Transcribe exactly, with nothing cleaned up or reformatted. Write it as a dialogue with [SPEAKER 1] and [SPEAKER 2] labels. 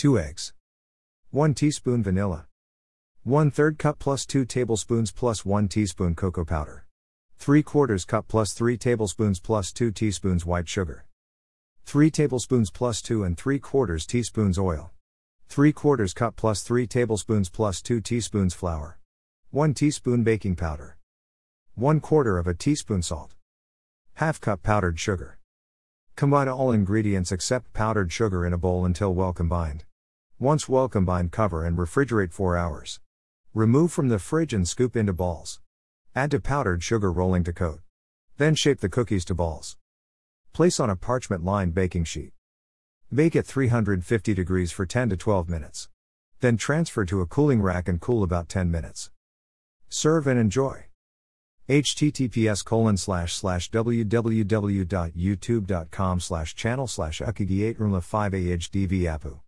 [SPEAKER 1] two eggs. one teaspoon vanilla. one third cup plus two tablespoons plus one teaspoon cocoa powder. three quarters cup plus three tablespoons plus two teaspoons white sugar. three tablespoons plus two and three quarters teaspoons oil. three quarters cup plus three tablespoons plus two teaspoons flour. one teaspoon baking powder. one quarter of a teaspoon salt. Half cup powdered sugar. Combine all ingredients except powdered sugar in a bowl until well combined. Once well combined, cover and refrigerate four hours. Remove from the fridge and scoop into balls. Add to powdered sugar, rolling to coat. Then shape the cookies to balls. Place on a parchment-lined baking sheet. Bake at three hundred fifty degrees for ten to twelve minutes. Then transfer to a cooling rack and cool about ten minutes. Serve and enjoy. https colon slash slash www.youtube.com slash channel slash ukigi8rumla5ahdv apu